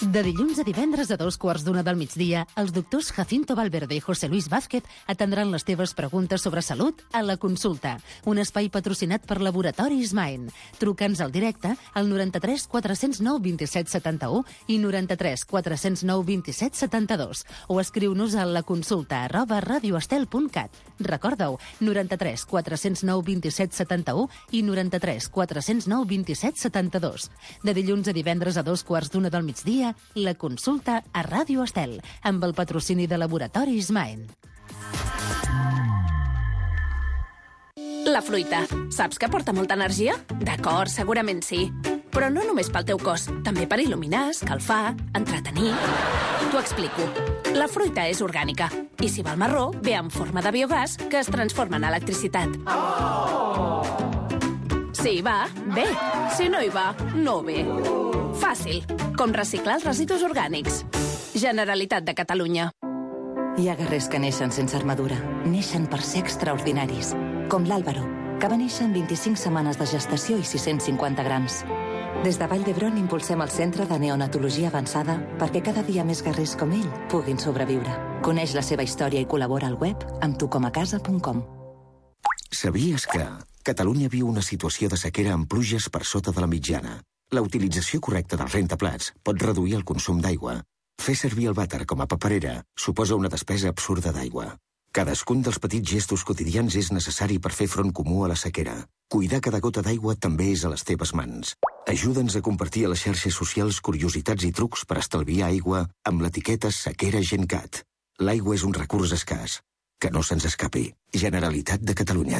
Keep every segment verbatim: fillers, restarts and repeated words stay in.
De dilluns a divendres a dos quarts d'una del migdia, els doctors Jacinto Valverde i José Luis Vázquez atendran les teves preguntes sobre salut a La Consulta, un espai patrocinat per Laboratoris Maen. Truca'ns al directe al noranta-tres quatre cents nou vint-i-set setanta-u i noranta-tres quatre cents nou vint-i-set setanta-dos o escriu-nos a laconsulta arroba radioestel punt cat. Recorda-ho, noranta-tres quatre cents nou vint-i-set setanta-u i noranta-tres quatre cents nou vint-i-set setanta-dos. De dilluns a divendres a dos quarts d'una del migdia, La Consulta a Ràdio Estel, amb el patrocini de Laboratoris Maen. La fruita. Saps que porta molta energia? D'acord, segurament sí. Però no només pel teu cos, també per il·luminar, escalfar, entretenir. T'ho explico. La fruita és orgànica. I si va al marró, ve en forma de biogàs que es transforma en electricitat. Oh! Si hi va, bé. Si no hi va, no ve. Fàcil. Com reciclar els residus orgànics. Generalitat de Catalunya. Hi ha guerrers que neixen sense armadura. Neixen per ser extraordinaris. Com l'Àlvaro, que va néixer amb vint-i-cinc setmanes de gestació i sis-cents cinquanta grams. Des de Vall d'Hebron impulsem el Centre de Neonatologia Avançada perquè cada dia més guerrers com ell puguin sobreviure. Coneix la seva història i col·labora al web amb tu com a casa punt com. Sabies que Catalunya viu una situació de sequera amb pluges per sota de la mitjana? La utilització correcta dels rentaplats pot reduir el consum d'aigua. Fer servir el vàter com a paperera suposa una despesa absurda d'aigua. Cadascun dels petits gestos quotidians és necessari per fer front comú a la sequera. Cuidar cada gota d'aigua també és a les teves mans. Ajuda'ns a compartir a les xarxes socials curiositats i trucs per estalviar aigua amb l'etiqueta Sequera GenCat. L'aigua és un recurs escàs. Que no se'ns escapi. Generalitat de Catalunya.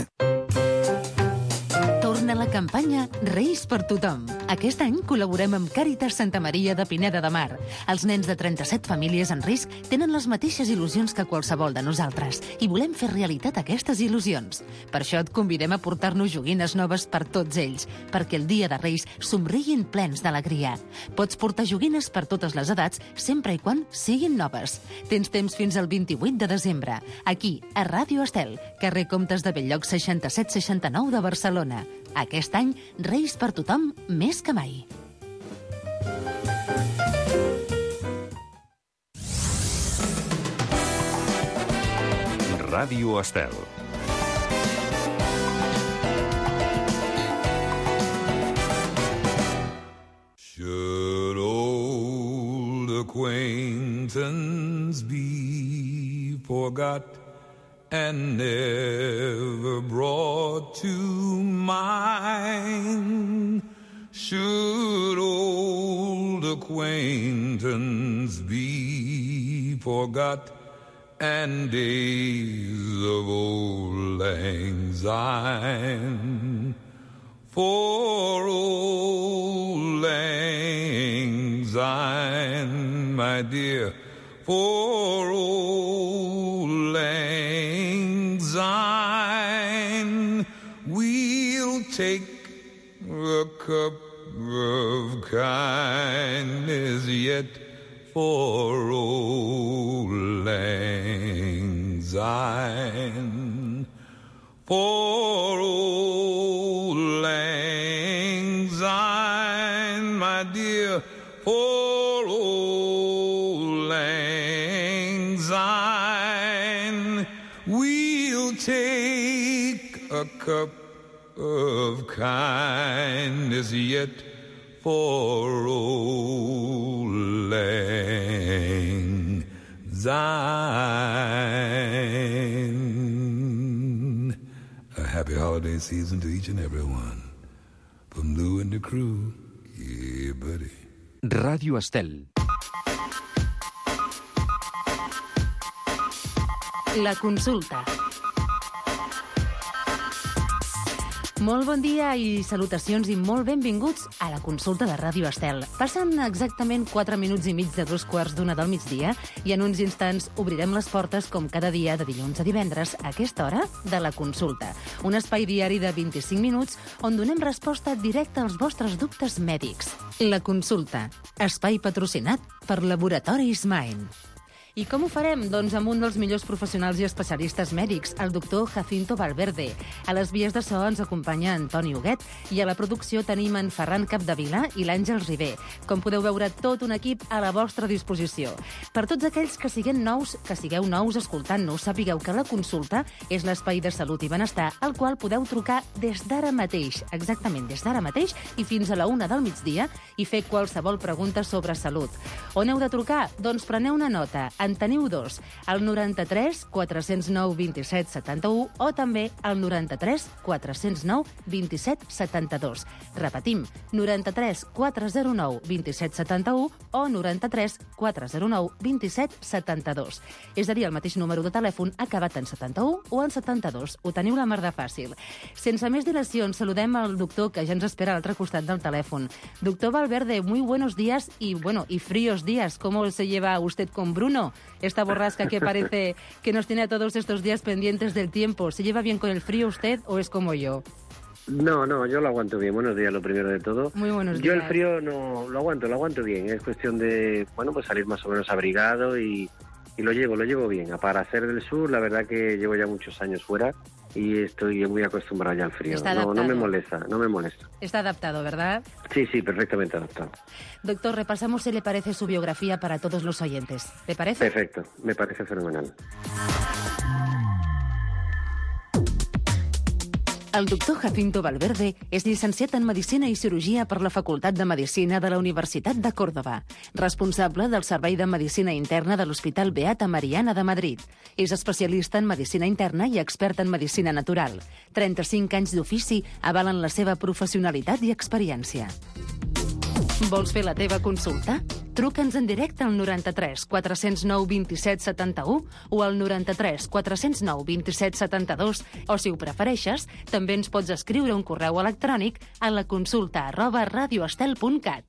Torna la campanya Reis per tothom. Aquest any col·laborem amb Càritas Santa Maria de Pineda de Mar. Els nens de trenta-set famílies en risc tenen les mateixes il·lusions que qualsevol de nosaltres i volem fer realitat aquestes il·lusions. Per això et convidem a portar-nos joguines noves per tots ells, perquè el dia de Reis somriguin plens d'alegria. Pots portar joguines per totes les edats, sempre i quan siguin noves. Tens temps fins al vint-i-vuit de desembre. Aquí, a Ràdio Estel, carrer Comtes de Belllloc seixanta-set seixanta-nou de Barcelona. Aquest any, Reis per tothom més que mai. Ràdio Estel. Should old acquaintance be forgot and never brought to mind? Should old acquaintance be forgot and days of old lang syne? For old lang syne, my dear, for old lang syne, we'll take a cup of kindness yet for old lang syne, for old lang syne, my dear, for old lang syne, we'll take a cup of kindness yet for old lang syne. A happy holiday season to each and every one. From Lou and the crew, yeah, buddy. Ràdio Estel. La Consulta. Molt bon dia i salutacions i molt benvinguts a La Consulta de Ràdio Estel. Passen exactament quatre minuts i mig de dos quarts d'una del migdia i en uns instants obrirem les portes com cada dia de dilluns a divendres a aquesta hora de La Consulta. Un espai diari de vint-i-cinc minuts on donem resposta directa als vostres dubtes mèdics. La Consulta, espai patrocinat per Laboratoris Maen. I com ho farem? Doncs amb un dels millors professionals i especialistes mèdics, el doctor Jacinto Valverde. A les vies de so ens acompanya Antoni Huguet i a la producció tenim en Ferran Capdevila i l'Àngels Ribé. Com podeu veure, tot un equip a la vostra disposició. Per tots aquells que sigueu nous, que sigueu nous escoltant-nos, sapigueu que la consulta és l'espai de salut i benestar al qual podeu trucar des d'ara mateix, exactament des d'ara mateix i fins a la una del migdia i fer qualsevol pregunta sobre salut. On heu de trucar? Doncs preneu una nota. En teniu dos, el noranta-tres quatre zero nou vint-i-set setanta-u o també el noranta-tres quatre zero nou vint-i-set setanta-dos. Repetim, noranta-tres quatre zero nou vint-i-set setanta-u o noranta-tres quatre zero nou vint-i-set setanta-dos. És a dir, el mateix número de telèfon acabat en setanta-u o en setanta-dos. Ho teniu la mar de fàcil. Sense més dilacions, saludem al doctor que ja ens espera a l'altre costat del telèfon. Doctor Valverde, muy buenos días y, bueno, y fríos días. ¿Cómo se lleva usted con Bruno? Esta borrasca que parece que nos tiene a todos estos días pendientes del tiempo. ¿Se lleva bien con el frío usted o es como yo? No, no, yo lo aguanto bien. Buenos días, lo primero de todo. Muy buenos días. Yo el frío no lo aguanto, lo aguanto bien. Es cuestión de, bueno, pues salir más o menos abrigado y, y lo llevo, lo llevo bien. Para ser del sur, la verdad que llevo ya muchos años fuera y estoy muy acostumbrado ya al frío. Está no, adaptado. no me molesta, no me molesta. Está adaptado, ¿verdad? Sí, sí, perfectamente adaptado. Doctor, repasamos si le parece su biografía para todos los oyentes. ¿Le parece? Perfecto, me parece fenomenal. El doctor Jacinto Valverde és llicenciat en Medicina i Cirurgia per la Facultat de Medicina de la Universitat de Còrdova, responsable del Servei de Medicina Interna de l'Hospital Beata Mariana de Madrid. És especialista en Medicina Interna i expert en Medicina Natural. trenta-cinc anys d'ofici avalen la seva professionalitat i experiència. Vols fer la teva consulta? Truca'ns en directe al noranta-tres quatre zero nou vint-i-set setanta-u o al noranta-tres quatre zero nou vint-i-set setanta-dos o, si ho prefereixes, també ens pots escriure un correu electrònic a la consulta arroba radioestel punt cat.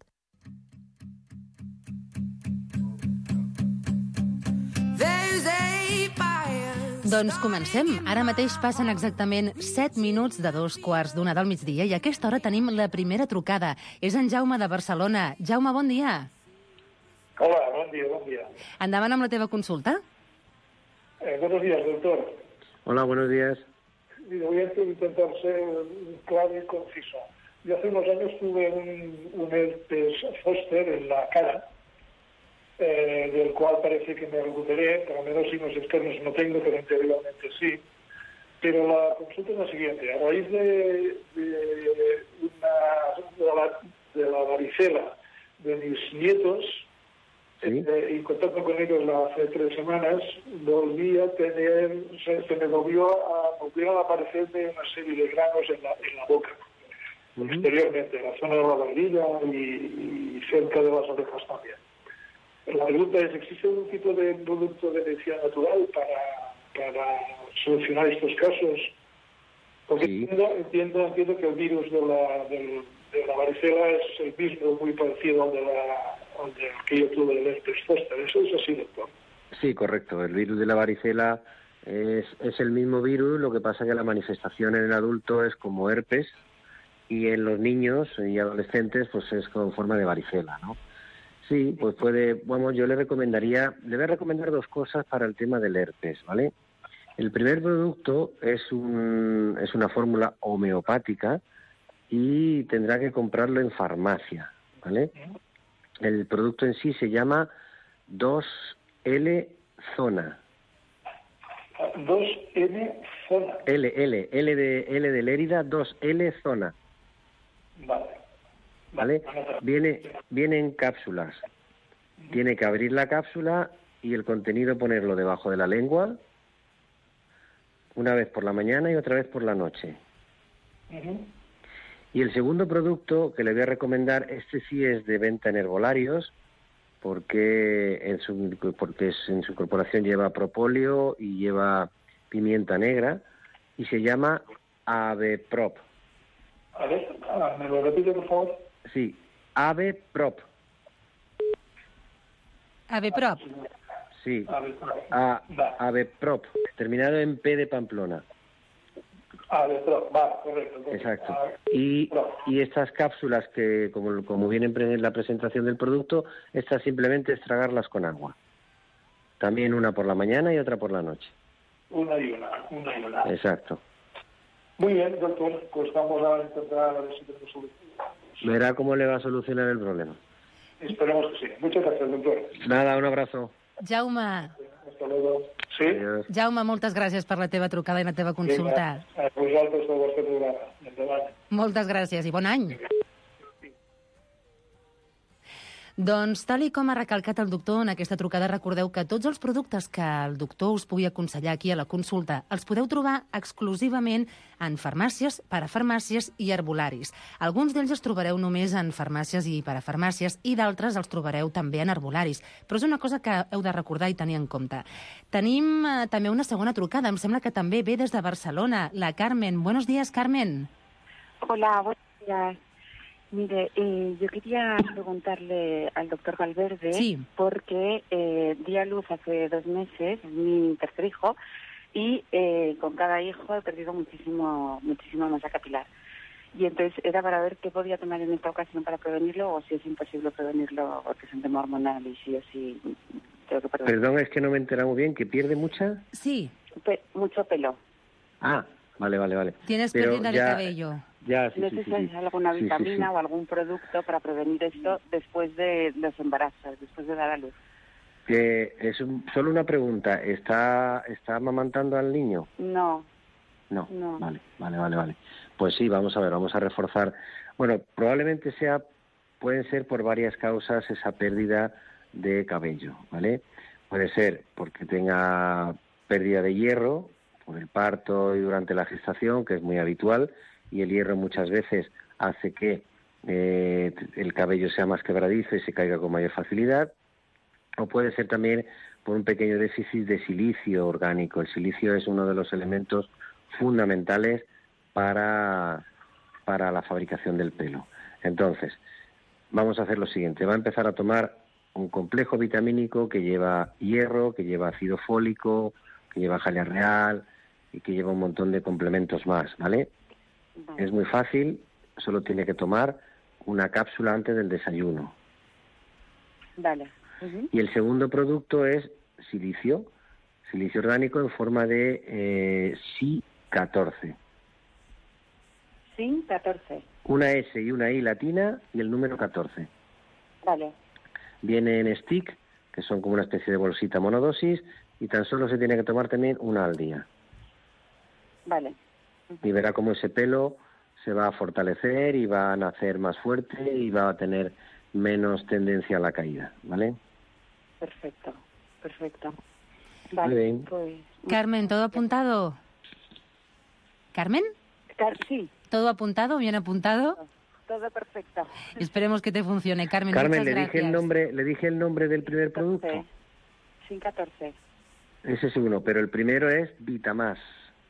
Doncs comencem. Ara mateix passen exactament set minuts de dos quarts d'una del migdia i a aquesta hora tenim la primera trucada. És en Jaume de Barcelona. Jaume, bon dia. Hola, bon dia, bon dia. Endavant amb la teva consulta. Eh, buenos días, doctor. Hola, buenos días. Voy a intentar ser claro y conciso. Yo hace unos años tuve un, un herpes zóster en la cara, eh, del cual parece que me recuperé, por lo menos signos externos no tengo, pero interiormente sí. Pero la consulta es la siguiente. A raíz de, de, una, de, la, de la varicela de mis nietos, ¿sí? eh, en contacto con ellos hace tres semanas, volví a tener, se, se me volvió a, volvieron a aparecerme una serie de granos en la, en la boca, uh-huh. exteriormente, en la zona de la barbilla y, y cerca de las orejas también. La pregunta es, ¿existe algún tipo de producto de medicina natural para, para solucionar estos casos? Porque sí. entiendo, entiendo, entiendo que el virus de la, de, de la varicela es el mismo, muy parecido al de la, al de que yo tuve el herpes zóster. ¿Eso es así, doctor? Sí, correcto. El virus de la varicela es, es el mismo virus, lo que pasa que la manifestación en el adulto es como herpes y en los niños y adolescentes pues es con forma de varicela, ¿no? Sí, pues puede, vamos, yo le recomendaría, le voy a recomendar dos cosas para el tema del herpes, ¿vale? El primer producto es un es una fórmula homeopática y tendrá que comprarlo en farmacia, ¿vale? El producto en sí se llama dos ele Zona. dos ele Zona. L, L, L de, L de Lérida, dos ele Zona. Vale. ¿Vale? Viene, viene en cápsulas. Tiene que abrir la cápsula y el contenido ponerlo debajo de la lengua, una vez por la mañana y otra vez por la noche. Uh-huh. Y el segundo producto que le voy a recomendar, este sí es de venta en herbolarios, porque en su, porque en su incorporación lleva propóleo y lleva pimienta negra, y se llama Aveprop. A ver, ¿me lo repite, por favor? Sí, Aveprop. Aveprop. Sí, A, Aveprop, terminado en P de Pamplona. Aveprop, va, correcto. Exacto. Y, y estas cápsulas que, como, como vienen en la presentación del producto, estas simplemente es tragarlas con agua. También una por la mañana y otra por la noche. Una y una, una y una. Exacto. Muy bien, doctor, pues vamos a intentar a ver si tenemos solución. Verá cómo le va a solucionar el problema. Esperemos que sí. Muchas gracias, doctor. Nada, un abrazo. Jaume. Hasta luego. Sí? Adiós. Jaume, moltes gràcies per la teva trucada i la teva consulta. Vinga, a vosaltres del vostre programa. Endavant. Moltes gràcies i bon any. Doncs, tal i com ha recalcat el doctor en aquesta trucada, recordeu que tots els productes que el doctor us pugui aconsellar aquí a la consulta els podeu trobar exclusivament en farmàcies, parafarmàcies i herbolaris. Alguns d'ells els trobareu només en farmàcies i parafarmàcies i d'altres els trobareu també en herbolaris. Però és una cosa que heu de recordar i tenir en compte. Tenim eh, també una segona trucada, em sembla que també ve des de Barcelona, la Carmen. Buenos días, Carmen. Hola, buenos días. Mire, eh, yo quería preguntarle al doctor Valverde, sí. porque eh, di a luz hace dos meses, mi tercer hijo, y eh, con cada hijo he perdido muchísimo, muchísima masa capilar. Y entonces era para ver qué podía tomar en esta ocasión para prevenirlo, o si es imposible prevenirlo porque es un tema hormonal y sí o sí tengo que prevenirlo. Perdón, es que no me he enterado muy bien. ¿Que pierde mucha? Sí. Pe- mucho pelo. Ah, vale, vale, vale. Tienes Pero pérdida ya- de cabello. Ya, sí, No sí, sé sí, si hay sí. alguna Sí, sí, vitamina sí. o algún producto para prevenir esto después de los embarazos, después de dar a luz. Que es un- solo una pregunta. ¿Está, ¿Está amamantando al niño? No, No. No. Vale, vale, vale, vale. Pues sí, vamos a ver, vamos a reforzar. Bueno, probablemente sea, pueden ser por varias causas esa pérdida de cabello, ¿vale? Puede ser porque tenga pérdida de hierro por el parto y durante la gestación, que es muy habitual, y el hierro muchas veces hace que eh, el cabello sea más quebradizo y se caiga con mayor facilidad. O puede ser también por un pequeño déficit de silicio orgánico. El silicio es uno de los elementos fundamentales para, para la fabricación del pelo. Entonces, vamos a hacer lo siguiente. Va a empezar a tomar un complejo vitamínico que lleva hierro, que lleva ácido fólico, que lleva jalea real y que lleva un montón de complementos más, ¿vale? vale. Es muy fácil, solo tiene que tomar una cápsula antes del desayuno. Vale. Ujú. Y el segundo producto es silicio, silicio orgánico en forma de eh, S I catorce. Sí, catorce. Una S y una I latina y el número catorce. Vale. Viene en stick, que son como una especie de bolsita monodosis, y tan solo se tiene que tomar también una al día. Vale. Y verá cómo ese pelo se va a fortalecer y va a nacer más fuerte y va a tener menos tendencia a la caída, ¿vale? Perfecto. Perfecto. Muy Vale. bien. Pues, Carmen, ¿todo apuntado? ¿Carmen? Car- sí, ¿Todo apuntado? ¿Bien apuntado? todo perfecto. Esperemos que te funcione, Carmen. Carmen, muchas le gracias. dije el nombre, le dije el nombre del primer producto. catorce. Sí, catorce. Ese es uno, pero el primero es Vitamás.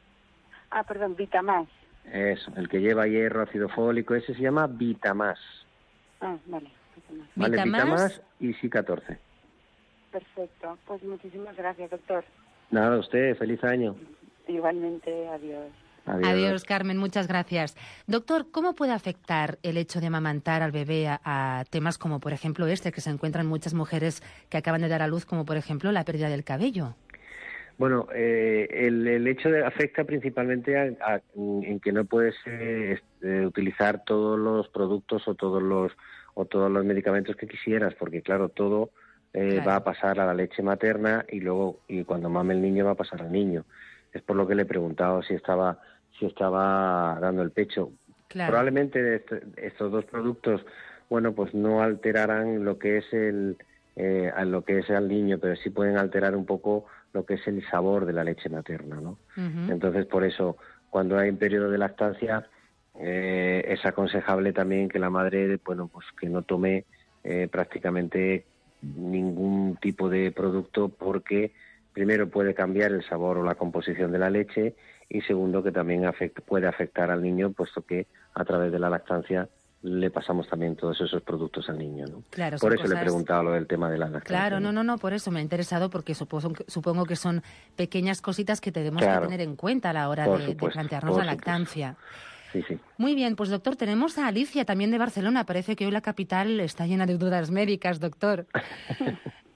Ah, perdón, Vitamás. Eso, el que lleva hierro, ácido fólico, ese se llama Vitamás. Ah, vale. Vitamás. ¿Vale? Vitamás. Vitamás y S I catorce. Perfecto. Pues muchísimas gracias, doctor. Nada, usted, feliz año. Igualmente, adiós. Adiós. Adiós, Carmen, muchas gracias. Doctor, ¿cómo puede afectar el hecho de amamantar al bebé a, a temas como, por ejemplo, este, que se encuentran muchas mujeres que acaban de dar a luz, como, por ejemplo, la pérdida del cabello? Bueno, eh, el, el hecho de afecta principalmente a, a- en que no puedes eh, este, utilizar todos los productos o todos los o todos los medicamentos que quisieras, porque claro, todo eh, Claro. va a pasar a la leche materna y luego y cuando mame el niño va a pasar al niño. Es por lo que le he preguntado si estaba si estaba dando el pecho. Claro. Probablemente est- estos dos productos, bueno, pues no alterarán lo que es el eh, a lo que es al niño, pero sí pueden alterar un poco lo que es el sabor de la leche materna, ¿no? Ujú. Entonces, por eso, cuando hay un periodo de lactancia, eh, es aconsejable también que la madre, bueno, pues que no tome eh, prácticamente ningún tipo de producto porque primero puede cambiar el sabor o la composición de la leche y segundo que también afect- puede afectar al niño, puesto que a través de la lactancia le pasamos también todos esos productos al niño, ¿no? Claro, Por son eso le he cosas- preguntado lo del tema de la lactancia. Claro, no, no, no, por eso me ha interesado, porque supongo, que- supongo que son pequeñas cositas que tenemos Claro. que tener en cuenta a la hora Por de, de supuesto, plantearnos por la supuesto. lactancia. Sí, sí. Muy bien, pues doctor, tenemos a Alicia también de Barcelona. Parece que hoy la capital está llena de dudas médicas, doctor.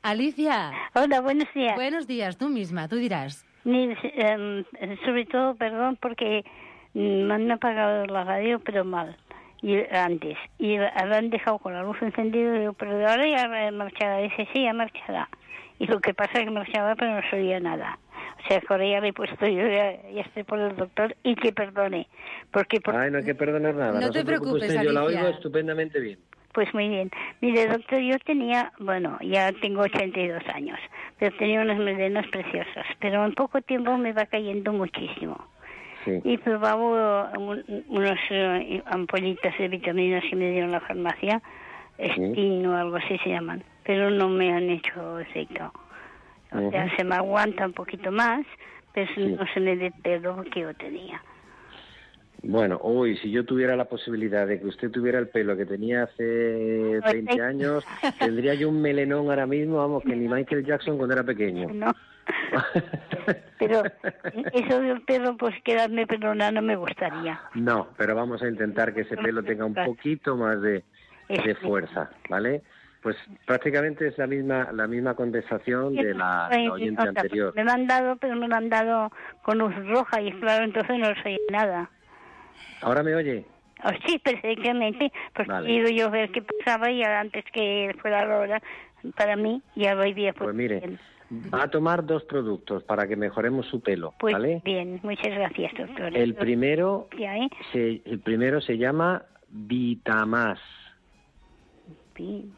Alicia. Hola, buenos días. Buenos días, tú misma, tú dirás. Ni, eh, sobre todo, perdón, porque me han apagado la radio, pero mal, y antes. Y la han dejado con la luz encendida, y digo, pero ahora ya marchará. Dice, sí, ya marchará. Y lo que pasa es que marchaba, pero no se oía nada. O sea, que ahora ya le he puesto yo, ya, ya estoy por el doctor, y que perdone. Porque, porque... Ay, no hay que perdonar nada. No, No, te se preocupe preocupes, usted, yo la Alicia. oigo estupendamente bien. Pues muy bien. Mire, doctor, yo tenía, bueno, ya tengo ochenta y dos años, pero tenía unas melenas preciosas, pero en poco tiempo me va cayendo muchísimo. Sí. Y probaba un, unas uh, ampollitas de vitaminas que me dieron en la farmacia, Stin o algo así se llaman, pero no me han hecho efecto. O uh-huh. sea, se me aguanta un poquito más, pero sí. no se me dé pelo que yo tenía. Bueno, uy, si yo tuviera la posibilidad de que usted tuviera el pelo que tenía hace veinte años, tendría yo un melenón ahora mismo, vamos, que ni Michael Jackson cuando era pequeño. No. Pero eso del pelo, pues quedarme pelona no me gustaría. No, pero vamos a intentar que ese pelo tenga un poquito más de, de fuerza, ¿vale? Pues prácticamente es la misma la misma condensación de la, la oyente anterior. Me lo han dado, pero me lo han dado con luz roja y claro, entonces no sé nada. ¿Ahora me oye? Oh, sí, perfectamente, porque vale. he ido yo a ver qué pasaba y antes que fuera la hora para mí, ya voy bien. Pues, pues mire, bien. Va a tomar dos productos para que mejoremos su pelo, pues ¿vale? Bien, muchas gracias, doctor. El primero, ¿eh? se, el primero se llama Vitamás. Vita...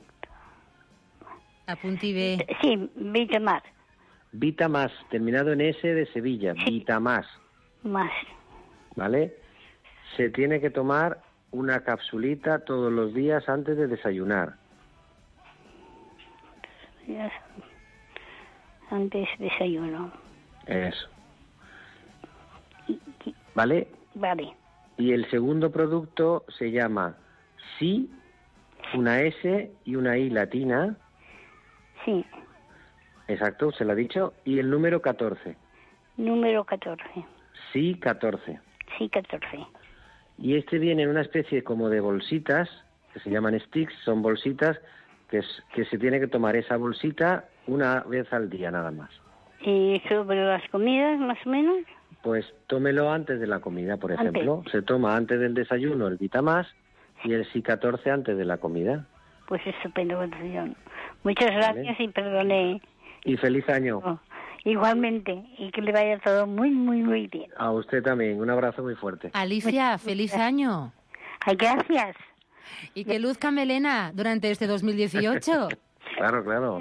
Apunti B. Sí, Vitamás. Vitamás, terminado en S de Sevilla, sí. Vitamás. Más. ¿Vale? Se tiene que tomar una capsulita todos los días antes de desayunar. Antes desayuno. Eso. ¿Vale? Vale. Y el segundo producto se llama Sí, una S y una I latina. Sí. Exacto, se lo ha dicho. Y el número catorce. Número catorce. Sí, catorce. Sí, catorce. Y este viene en una especie como de bolsitas, que se llaman sticks, son bolsitas que, es, que se tiene que tomar esa bolsita una vez al día nada más. ¿Y sobre las comidas, más o menos? Pues tómelo antes de la comida, por ejemplo. Antes. Se toma antes del desayuno el Vitamás y el Sí catorce antes de la comida. Pues estupendo. Muchas gracias, ¿vale? Y perdone. Y feliz año. Oh, igualmente, y que le vaya todo muy, muy, muy bien. A usted también, un abrazo muy fuerte. Alicia, muchas feliz gracias. Año. Ay, gracias. Y que luzca melena durante este dos mil dieciocho. Claro, claro.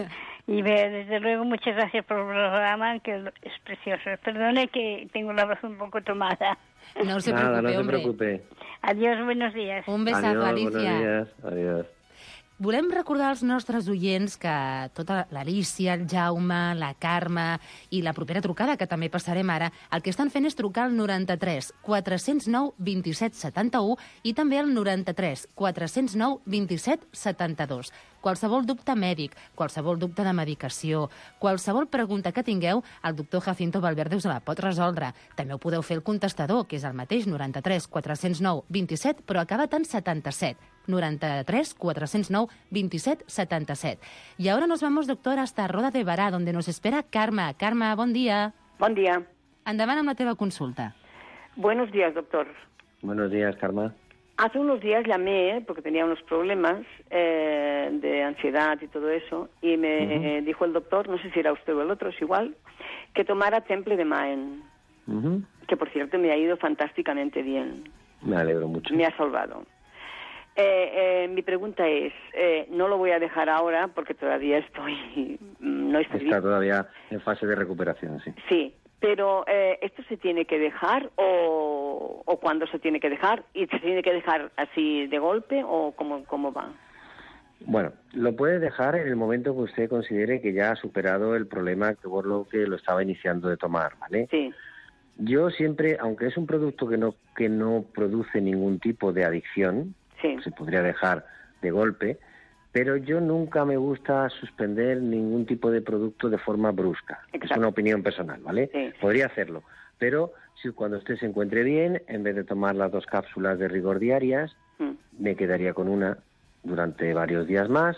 Y desde luego muchas gracias por el programa, que es precioso. Perdone que tengo la voz un poco tomada. No se Nada, preocupe, no se hombre. preocupe. Adiós, buenos días. Un besazo, Adiós, Alicia. Buenos días, adiós. Volem recordar als nostres oients que tota l'Alicia, el Jaume, la Carme i la propera trucada, que també passarem ara, el que estan fent és trucar al noranta-tres quatre zero nou vint set setanta-u i també al noranta-tres quatre zero nou vint set setanta-dos. Qualsevol dubte mèdic, qualsevol dubte de medicació, qualsevol pregunta que tingueu, el doctor Jacinto Valverde us la pot resoldre. També ho podeu fer al contestador, que és el mateix, noranta-tres quatre zero nou vint set, però acabat en setanta-set. norenta-tres quatre zero nou vint set setanta-set. Y ahora nos vamos, doctor, hasta Roda de Bará, donde nos espera Carme. Carme, bon dia. Bon dia. Endavant amb la teva consulta. Buenos días, doctor. Buenos días, Carme. Hace unos días llamé, porque tenía unos problemas eh, de ansiedad y todo eso, y me uh-huh. eh, dijo el doctor, no sé si era usted o el otro, es igual, que tomara Temple de Maen, uh-huh. que por cierto me ha ido fantásticamente bien. Me alegro mucho. Me ha salvado. Eh, eh, mi pregunta es, eh, no lo voy a dejar ahora porque todavía estoy, no estoy Está bien. Todavía en fase de recuperación, sí. Sí, pero eh, ¿esto se tiene que dejar o, o cuándo se tiene que dejar? ¿Y se tiene que dejar así de golpe o cómo, cómo va? Bueno, lo puede dejar en el momento que usted considere que ya ha superado el problema que por lo que lo estaba iniciando de tomar, ¿vale? Sí. Yo siempre, aunque es un producto que no que no produce ningún tipo de adicción, sí. se podría dejar de golpe, pero yo nunca me gusta suspender ningún tipo de producto de forma brusca. Exacto. Es una opinión personal, ¿vale? Sí. Podría hacerlo, pero si cuando usted se encuentre bien, en vez de tomar las dos cápsulas de rigor diarias, mm. me quedaría con una durante varios días más,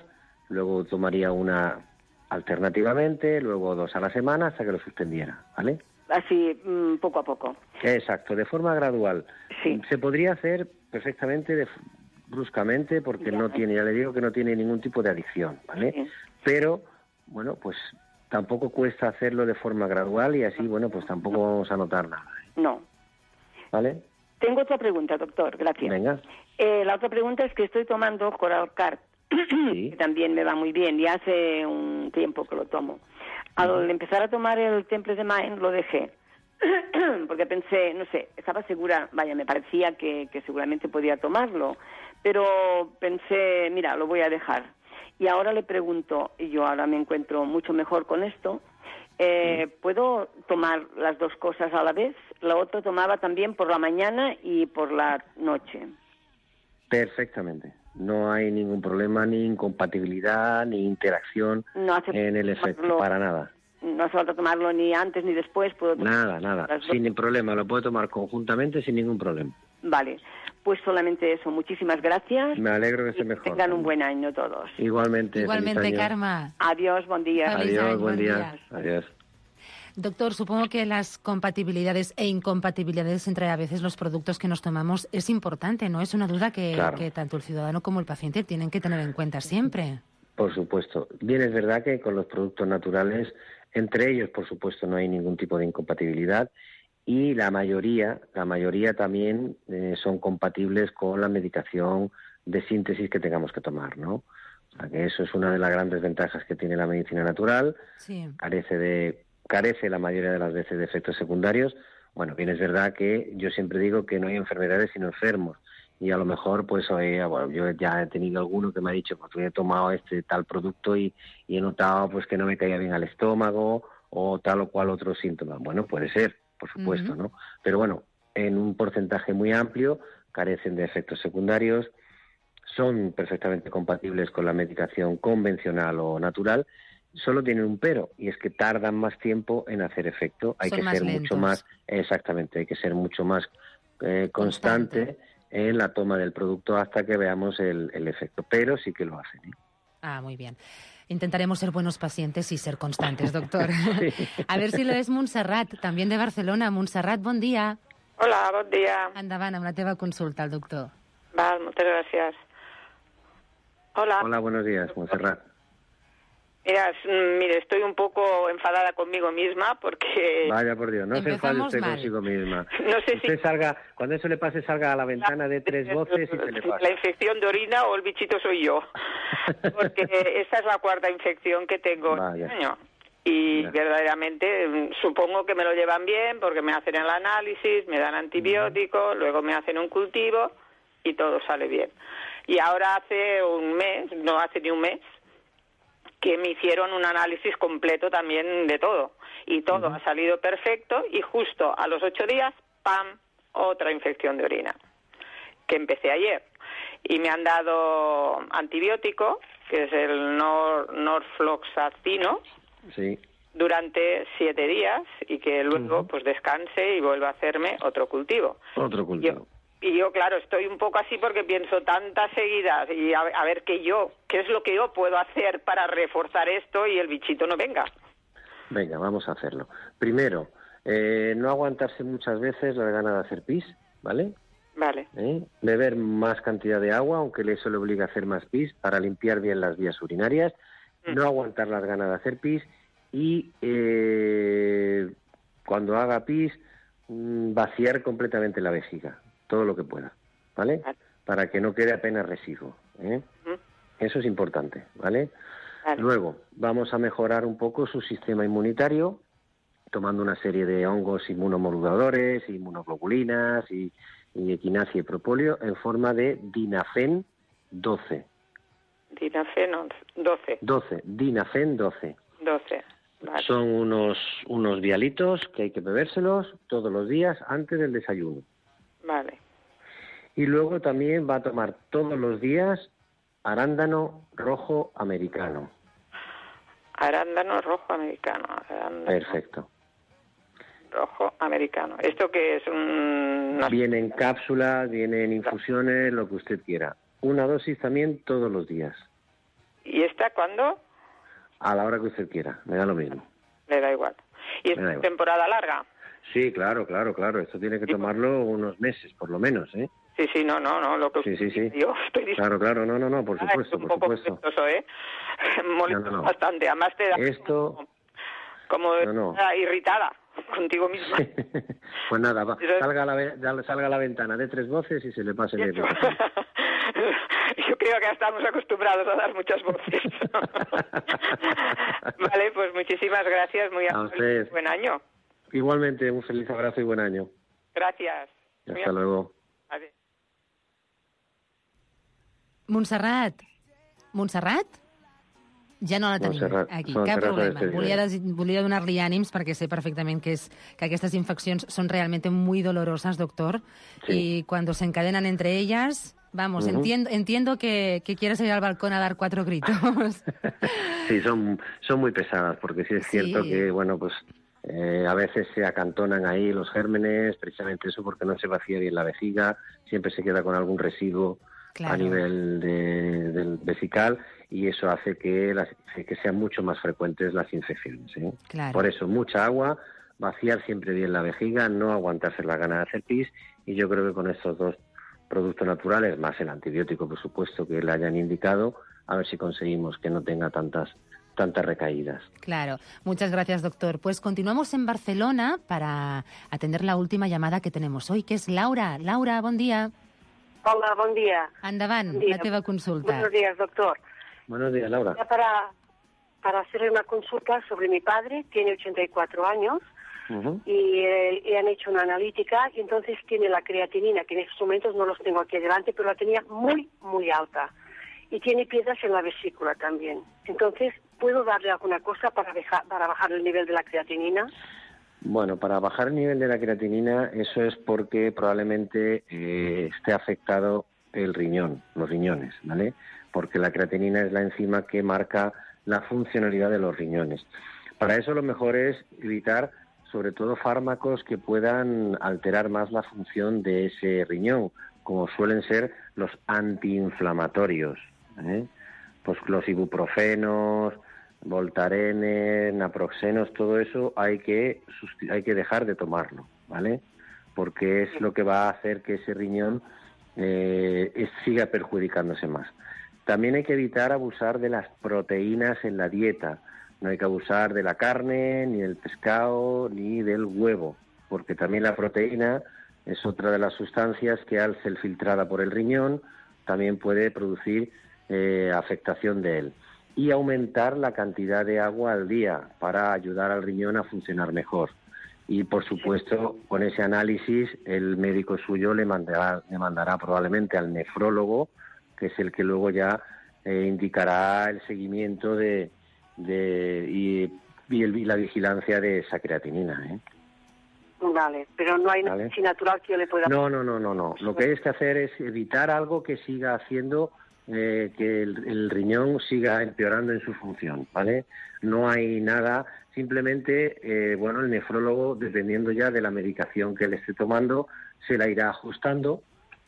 luego tomaría una alternativamente, luego dos a la semana hasta que lo suspendiera, ¿vale? Así, mmm, poco a poco. Exacto, de forma gradual. Sí. Se podría hacer perfectamente de, bruscamente porque ya. no tiene, ya le digo que no tiene ningún tipo de adicción, ¿vale? Sí. Pero, bueno, pues tampoco cuesta hacerlo de forma gradual y así, bueno, pues tampoco vamos a notar nada. No. ¿Vale? Tengo otra pregunta, doctor, gracias. Venga. Eh, la otra pregunta es que estoy tomando Coralcart, Sí. que también me va muy bien, y hace un tiempo que lo tomo. Al empezar a tomar el Temple de Mind lo dejé, porque pensé, no sé, estaba segura, vaya, me parecía que, que seguramente podía tomarlo, pero pensé, mira, lo voy a dejar. Y ahora le pregunto, y yo ahora me encuentro mucho mejor con esto, eh, ¿puedo tomar las dos cosas a la vez? La otra tomaba también por la mañana y por la noche. Perfectamente. No hay ningún problema, ni incompatibilidad, ni interacción No hace en el efecto, tomarlo, para nada. No hace falta tomarlo ni antes ni después. Puedo Nada, nada, sin ningún problema. Lo puedo tomar conjuntamente sin ningún problema. Vale, pues solamente eso. Muchísimas gracias. Me alegro que esté mejor. Que tengan un buen año todos. Igualmente. Igualmente, Karma. Adiós, buen día. Feliz Adiós, año, buen buen día. día. Adiós. Doctor, supongo que las compatibilidades e incompatibilidades entre a veces los productos que nos tomamos es importante, ¿no? Es una duda que, Claro. que tanto el ciudadano como el paciente tienen que tener en cuenta siempre. Por supuesto. Bien, es verdad que con los productos naturales, entre ellos, por supuesto, no hay ningún tipo de incompatibilidad y la mayoría, la mayoría también eh, son compatibles con la medicación de síntesis que tengamos que tomar, ¿no? O sea, que eso es una de las grandes ventajas que tiene la medicina natural. Sí. Carece de carece la mayoría de las veces de efectos secundarios. Bueno, bien es verdad que yo siempre digo que no hay enfermedades sino enfermos. Y a lo mejor, pues, oye, bueno, yo ya he tenido alguno que me ha dicho, pues, he tomado este tal producto y, y he notado, pues, que no me caía bien al estómago o tal o cual otro síntoma. Bueno, puede ser, por supuesto, Ujú. ¿no? Pero bueno, en un porcentaje muy amplio carecen de efectos secundarios, son perfectamente compatibles con la medicación convencional o natural. Solo tienen un pero, y es que tardan más tiempo en hacer efecto. Hay Son que más ser lentos. mucho más, exactamente, hay que ser mucho más eh, constante, Constante. en la toma del producto hasta que veamos el, el efecto. Pero sí que lo hacen, ¿eh? Ah, muy bien. Intentaremos ser buenos pacientes y ser constantes, doctor. Sí. A ver si lo es Montserrat, también de Barcelona. Montserrat, bon dia. Hola, bon dia. Endavant amb la teva consulta al doctor. Val, moltes gràcies. Hola. Hola, buenos días, Montserrat. Mira, mm, mire, estoy un poco enfadada conmigo misma porque... Vaya por Dios, no se enfade Empezamos usted mal. consigo misma. No sé usted si- salga, cuando eso le pase, salga a la ventana de tres voces y se le pasa. La infección de orina o el bichito soy yo. Porque esta es la cuarta infección que tengo Vaya. este año. Y Ya. verdaderamente mm, supongo que me lo llevan bien porque me hacen el análisis, me dan antibióticos, luego me hacen un cultivo y todo sale bien. Y ahora hace un mes, no hace ni un mes, que me hicieron un análisis completo también de todo. Y todo ha salido perfecto y justo a los ocho días, ¡pam!, otra infección de orina, que empecé ayer. Y me han dado antibiótico, que es el nor norfloxacino, Sí. durante siete días y que luego pues descanse y vuelva a hacerme otro cultivo. Otro cultivo. Y yo, claro, estoy un poco así porque pienso tantas seguidas y a, a ver qué yo, qué es lo que yo puedo hacer para reforzar esto y el bichito no venga. Venga, vamos a hacerlo. Primero, eh, no aguantarse muchas veces las ganas de hacer pis, ¿vale? Vale. ¿Eh? Beber más cantidad de agua, aunque eso le obliga a hacer más pis, para limpiar bien las vías urinarias. No aguantar las ganas de hacer pis y eh, cuando haga pis, mm, vaciar completamente la vejiga, todo lo que pueda, ¿vale? Para que no quede apenas residuo, ¿eh? Eso es importante, ¿vale? Luego, vamos a mejorar un poco su sistema inmunitario, tomando una serie de hongos inmunomoduladores, inmunoglobulinas y, y equinacia y propóleo en forma de Dinafen doce. Dinafen doce. doce, Dinafen doce. doce. Vale. Son unos, unos vialitos que hay que bebérselos todos los días antes del desayuno. Vale. Y luego también va a tomar todos los días arándano rojo americano. Arándano rojo americano. Arándano Perfecto. rojo americano. ¿Esto qué es? Un... Viene en cápsulas, viene en infusiones, lo que usted quiera. Una dosis también todos los días. ¿Y esta cuándo? A la hora que usted quiera, me da lo mismo. Le da igual. ¿Y es Me da igual. temporada larga? Sí, claro, claro, claro. Esto tiene que tomarlo unos meses, por lo menos, ¿eh? Sí, sí, no, no, no, lo que Sí, sí, sí. yo estoy diciendo. Claro, claro, no, no, no, por Ah, supuesto, es un por poco supuesto. molestoso, ¿eh? Molesta No, no, no. bastante. Además te da Esto, como No, no. ah, irritada contigo misma. pues nada, va, salga, a la, ve- ya- salga a la ventana de tres voces y se le pase el irritación. Yo creo que estamos acostumbrados a dar muchas voces. Vale, pues muchísimas gracias, muy A amable. usted. Buen año. Igualmente, un feliz abrazo y buen año. Gracias. Muy Hasta luego. Adiós. Montserrat. Montserrat? Ja no la tenim Montserrat. aquí, Montserrat cap problema. Esther Volia, Gil. des- volia donar-li ànims perquè sé perfectament que, es, que aquestes infeccions son realmente muy dolorosas, doctor, Sí. y cuando se encadenan entre ellas, vamos, Ujú. entiendo, entiendo que, que quieres salir al balcón a dar cuatro gritos. Sí, son, son muy pesadas, porque sí es Sí. cierto que, bueno, pues eh, a veces se acantonan ahí los gérmenes, precisamente eso porque no se vacía bien la vejiga, siempre se queda con algún residuo Claro. a nivel de- del vesical y eso hace que, las, que sean mucho más frecuentes las infecciones, ¿eh? Claro. Por eso, mucha agua, vaciar siempre bien la vejiga, no aguantarse la gana de hacer pis, y yo creo que con estos dos productos naturales, más el antibiótico, por supuesto, que le hayan indicado, a ver si conseguimos que no tenga tantas tantas recaídas. Claro. Muchas gracias, doctor. Pues continuamos en Barcelona para atender la última llamada que tenemos hoy, que es Laura. Laura, bon dia. Hola, buen día. Endavant, Buen día. la teva consulta. Buenos días, doctor. Buenos días, Laura. Ya para, para hacerle una consulta sobre mi padre, tiene ochenta y cuatro años Ujú. y eh, le han hecho una analítica y entonces tiene la creatinina, que en estos momentos no los tengo aquí adelante, pero la tenía muy, muy alta. Y tiene piedras en la vesícula también. Entonces, ¿puedo darle alguna cosa para, dejar, para bajar el nivel de la creatinina? Bueno, para bajar el nivel de la creatinina, eso es porque probablemente eh, esté afectado el riñón, los riñones, ¿vale? Porque la creatinina es la enzima que marca la funcionalidad de los riñones. Para eso lo mejor es evitar, sobre todo, fármacos que puedan alterar más la función de ese riñón, como suelen ser los antiinflamatorios, ¿eh? Pues los ibuprofenos, Voltaren, naproxenos, todo eso hay que susti- hay que dejar de tomarlo, ¿vale? Porque es lo que va a hacer que ese riñón eh, es- siga perjudicándose más. También hay que evitar abusar de las proteínas en la dieta. No hay que abusar de la carne, ni del pescado, ni del huevo, porque también la proteína es otra de las sustancias que al ser filtrada por el riñón también puede producir eh, afectación de él. Y aumentar la cantidad de agua al día para ayudar al riñón a funcionar mejor. Y, por supuesto, con ese análisis, el médico suyo le mandará, le mandará probablemente al nefrólogo, que es el que luego ya eh, indicará el seguimiento de, de y, y, el- y la vigilancia de esa creatinina, ¿eh? Vale, pero no hay Vale. medicina natural que yo le pueda... No, no, no, no, no. Lo que hay que hacer es evitar algo que siga haciendo eh, que el, el riñón siga empeorando en su función, ¿vale? No hay nada, simplemente, eh, bueno, el nefrólogo, dependiendo ya de la medicación que le esté tomando, se la irá ajustando.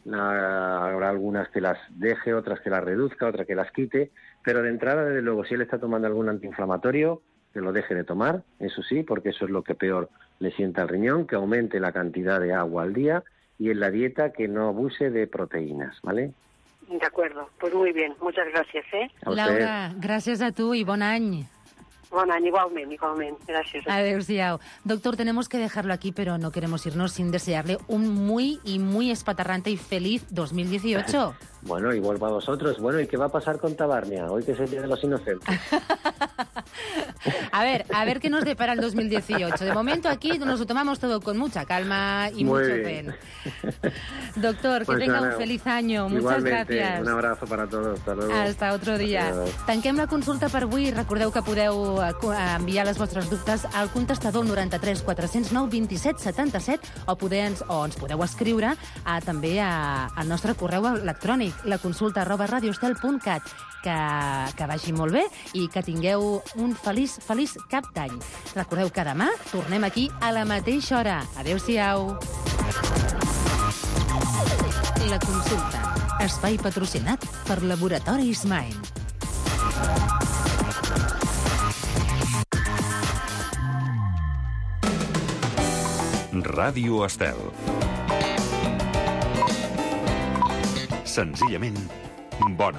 La- habrá algunas que las deje, otras que las reduzca, otras que las quite, pero de entrada, desde luego, si él está tomando algún antiinflamatorio, que lo deje de tomar, eso sí, porque eso es lo que peor le sienta al riñón, que aumente la cantidad de agua al día, y en la dieta que no abuse de proteínas, ¿vale? De acuerdo, pues muy bien, muchas gracias, ¿eh? A usted. Laura, gràcies a tu y bon any. Bon any, igualmente, igualmente, gracias. Adeu-siau. Doctor, tenemos que dejarlo aquí, pero no queremos irnos sin desearle un muy y muy espatarrante y feliz dos mil dieciocho. Bueno, igual para vosotros. Bueno, ¿y qué va a pasar con Tabarnia? Hoy que es el Día de los Inocentes. A ver, a ver qué nos depara el dos mil dieciocho. De momento aquí nos lo tomamos todo con mucha calma y Muy mucho bien. zen. Doctor, que Pues tenga nada, un feliz año. Muchas igualmente, gràcies. un abrazo para todos. Hasta luego. Hasta otro dia. Adiós. Tanquem la consulta per avui. Recordeu que podeu eh, co- eh, enviar les vostres dubtes al contestador noranta-tres quatre cents nou vint set setanta-set o, poder, ens- o ens podeu escriure a, també a, al nostre correu electrònic, la consulta arroba radioestel punt cat. Que, que vagi molt bé i que tingueu un feliç, feliç cap d'any. Recordeu que demà tornem aquí a la mateixa hora. Adéu-siau. La consulta. Espai patrocinat per Laboratoris Main. Ràdio Estel. Senzillament bona